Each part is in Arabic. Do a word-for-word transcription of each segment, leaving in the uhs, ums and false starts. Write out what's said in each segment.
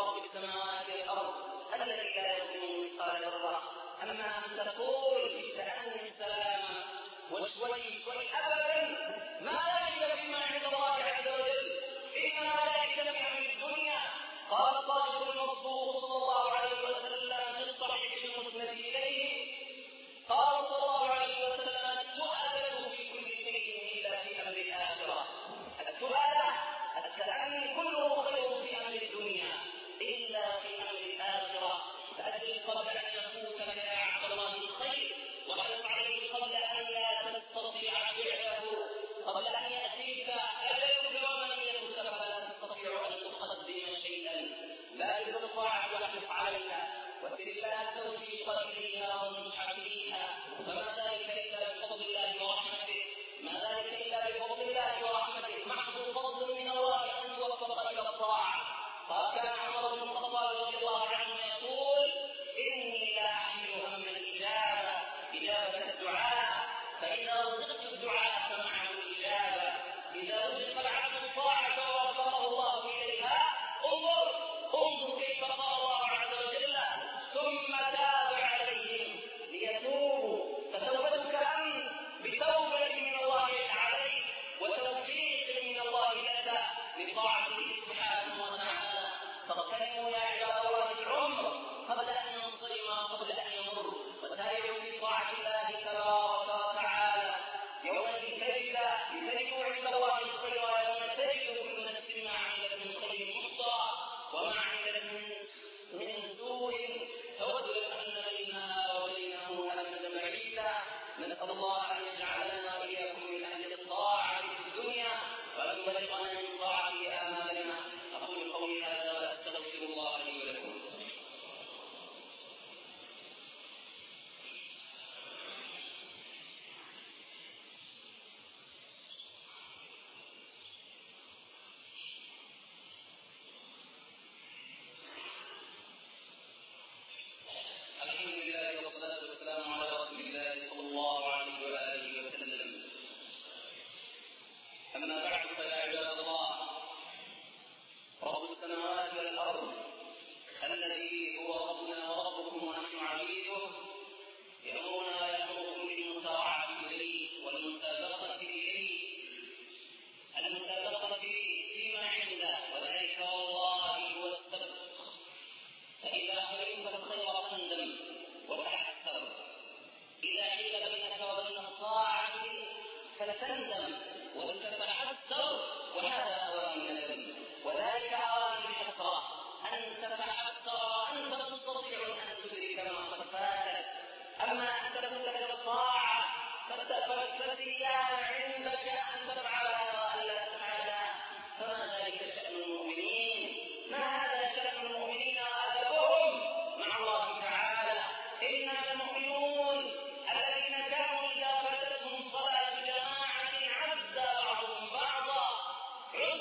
ورب السماوات والأرض الذي لا يظلم مثقال ذرة. أما أن تقول بالتأني السلام وشوي شوي أبدا، ما ذلك فيما عند الله عز وجل، إنما ذلك من أمر الدنيا. قال الصادق المصدوق صلى الله عليه وسلم في الصحيح المسند إليه، قال صلى الله عليه وسلم: التؤدة في كل شيء إلا في أمر الآخرة. التؤدة التأني كله خير في أمر الدنيا إلا في أمر الآخرة. فأجل قبل أن يفوتك يا عبد الله الخير، واحرص عليه قبل أن لا تستطيع فعله، قبل أن يأتيك أجلك ومن يفوتك فلا تستطيع أن تقدم شيئا. بارك الطاعة واحرص عليها، واسأل الله التوفيق إليها والنصح فيها، فما ذلك إلا بفضل الله ورحمته، ما ذلك إلا بفضل الله ورحمته، محض فضل من الله أن توفق إلى الطاعة. فكان عمر بن الخطاب رضي الله عنه يقول: إني لا أحمل هم الإجابة إجابة الدعاء، فإذا رزقت الدعاء فمعه الإجابة. إذا رزق العبد الطاعة ووفقه الله إليها، انظر انظر كيف قال الله عز وجل: ثم تاب عليهم ليتوبوا. فتوبتك أنت بتوبة من الله عليك وتوفيق من الله لك لطاعته سبحانه وتعالى. فاغتنموا يا عباد الله العمر قبل أن ينصرم وقبل أن يمر، وسارعوا في طاعة الله تبارك وتعالى. يوم الكذب يكذب عند الله الخير، ويوم تجد كل نفس ما عملت من خير محصى وما عملت من سوء تود أن بينها وبينه أمدا بعيدا. نسأل الله أن يجعلنا وإياكم من أهل الطاعة في الدنيا، وأن يبلغنا من طاعته آمالنا. أقول قولي هذا وأستغفر الله لي ولكم. الحمد لله والصلاة والسلام على رسول الله صلى الله عليه وآله وسلم. أما بعد، فيا عباد الله، رب السماوات والأرض الذي هو ربنا وربكم ونحن عبيده يأمرنا ويأمركم بالمسارعة إليه والمسابقة إليه، المسابقة فيما عنده، وذلك والله هو السبب. فإذا علمت الخير فاندم وتحسر، إذا حيل بينك وبين الطاعة فلتندم وتتحسر، وهذا أوان الندم، وذلك أوان الحسرة، أن تتحسر وأنت لا تستطيع أن تدرك ما قد فاتك. أما أن تكون لك الطاعة فالإيمان عندك أن تفعلها وألا تفعلها، فما ذلك شأن المؤمنين؟ ما هذا شأن المؤمنين وأدبهم مع الله تعالى؟ إنما المؤمنون الذين كانوا إذا فاتتهم صلاة جماعة عز بعضهم بعضا، عز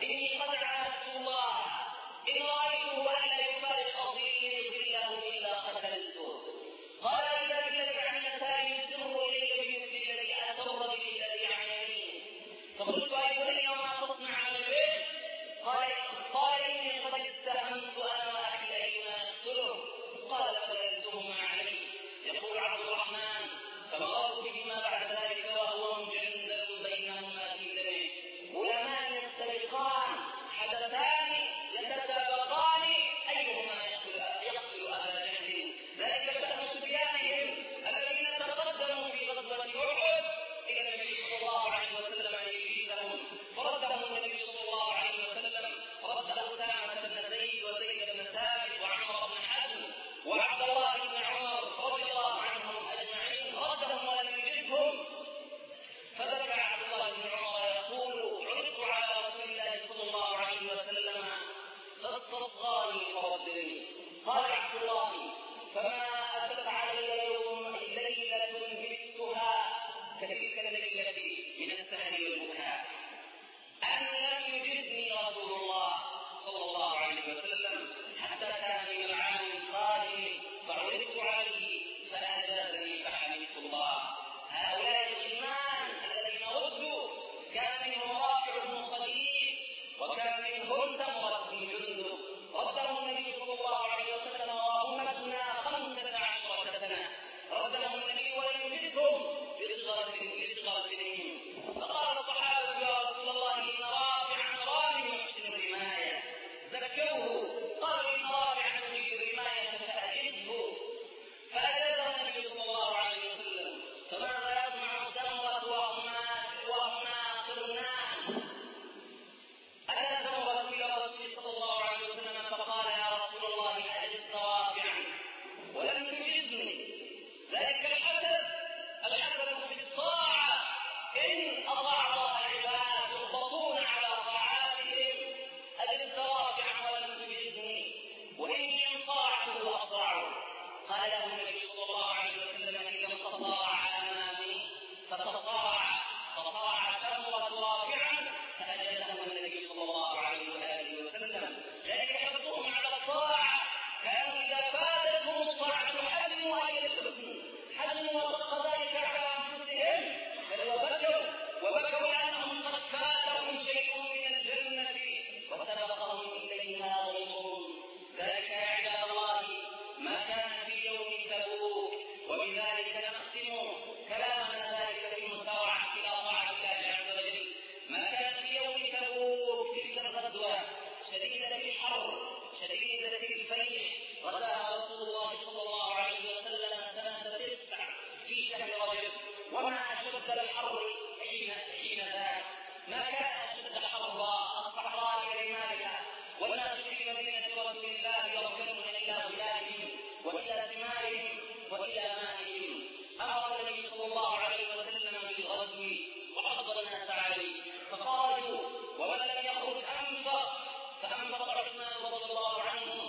إني قد عاهدت الله إن رأيته ألا يفارق أرضي ظله إلا قتلته. قال إذا الذي عن يساري يسر إلي بمثل الذي أسر به الذي عن يمينه. فقلت أي بني وما تصنع على البيت؟ قال قال إني قد استهمت أنا وأخي أيما يقتله. قال فيلزمهما عليه. يقول عبد الرحمن فمررت بهما بعد ذلك وهو مجندل بينهما في دمه، غلامان يستبقان حدثان يتسابقان أيهما يقتل أبا جهل. ذلك شأن صبيانهم الذين تقدموا في غزوة أحد إلى النبي صلى الله عليه وسلم أن يجيزهم، فردهم النبي صلى الله عليه وسلم، رد أسامة بن زيد وزيد بن ثابت وعمر بن حزم وعبد الله بن عمر رضي الله عنهم أجمعين، ردهم ولم يجدهم. فذكر عبد الله بن عمر يقول عرضت على رسول الله صلى الله عليه وسلم فاستصغاني فردني. قال عبد الله فما أتت علي يوم ليلة بتها كتلك الليلة من السهر والبكاء أن لم يجدني رسول الله صلى الله عليه وسلم حتى كان من العام القادم فعرضت عليه فأجازني فحمدت الله. هؤلاء الإيمان الذين ردوا كان منهم رافع بن خديج وكان منهم سمرة بن جندب، ردهم النبي صلى الله عليه وسلم وأمتنا خمسة عشرة سنة، ردهم النبي ولم يجدهم لصغر سنهم. فقال الصحابة يا رسول الله إن رافعا رامي يحسن الرماية، ذكروه قالوا إن رافعا يجيد الرماية فأجده، فأجازه النبي صلى الله عليه وسلم. فماذا يصنع سمرة وهما قرنان؟ أتى سمرة إلى الرسول صلى الله عليه وسلم فقال يا رسول الله أجزت رافعا ولم تجزني. ذلك الحدث الحدث في الطاعة، إن أطاع الله عباد يخبطون على طاعاتهم أجزت رافعا ولم تجزني وإني انصاعته أصرعه. قال له النبي صلى الله عليه وسلم إذا انتصاع أمامي فتصاع فصاع سمرة رافعا فأجازه النبي صلى الله عليه وآله وسلم. ذلك حرصهم على الطاعة، كانوا إذا فاتتهم الطاعة حزموا أي الحزن حزموا وصدق ذلك على أنفسهم بل وبكوا وبكوا لأنهم قد فاتهم شيء من الجنة وسبقهم إليها غيرهم. ذلك يا عباد الله ما كان في يوم تبوك، وبذلك نختم كلامنا ذلك في المسارعة إلى طاعة الله عز وجل. ما كان في يوم تبوك تلك الغزوة شديدة الحر شديدة الفيح، غزاها رسول الله صلى الله عليه وسلم سنة تسع في شهر رجب، وما أشد الحر حين حين ذاك ما كان أشد حرا الصحراء لرمالها والناس في مدينة رسول الله يركنون إلى ظلالهم وإلى ثمارهم وإلى مائهم. أمر النبي صلى الله عليه وسلم بالغزو وحضر الناس عليه فقالوا ومن لم يخرج أنفق، فأنفق عثمان رضي الله عنه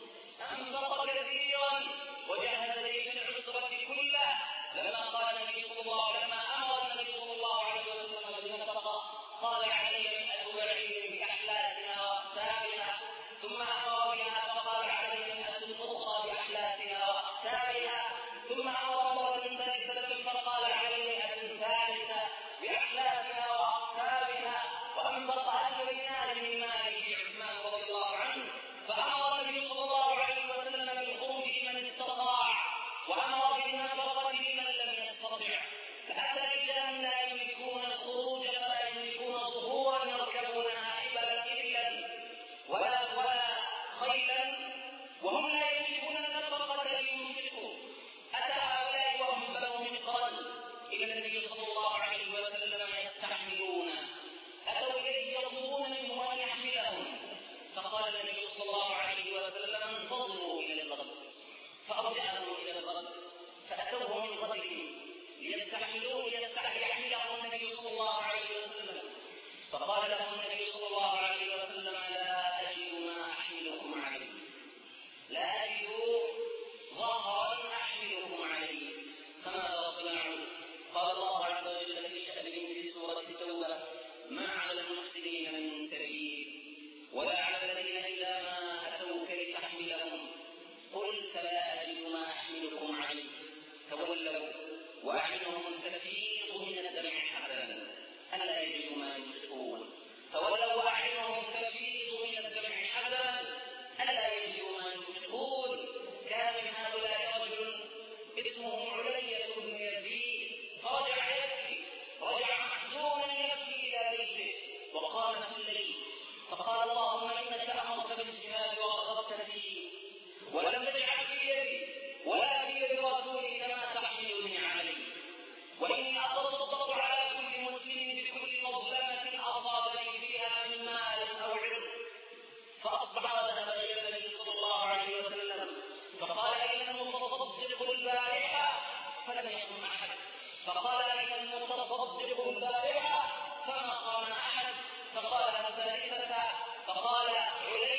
أنفق كثيرا وجهز جيش العسرة كله. لما قال النبي صلى الله عليه وسلم أمر النبي صلى الله عليه وسلم بالنفقة قال علي مئة بعير بأحلاسنا وأقتابنا، ثم أمر بها فقال علي مئة أخرى بأحلاسنا وأقتابنا، ثم أمر من ثالثة فقال علي مئة ثالثة بأحلاسنا وأقتابنا، وأنفق ألف دينار من ماله عثمان رضي الله عنه. فأمر النبي صلى الله عليه وسلم بالخروج لمن استطاع وأمر بالنفقة لمن لم يستطع. فأتى رجال لا يملكون الخروج فلا يملكون ظهورا يركبونها إبلا إبلا ولا ولا فقال الثالثة فقال علي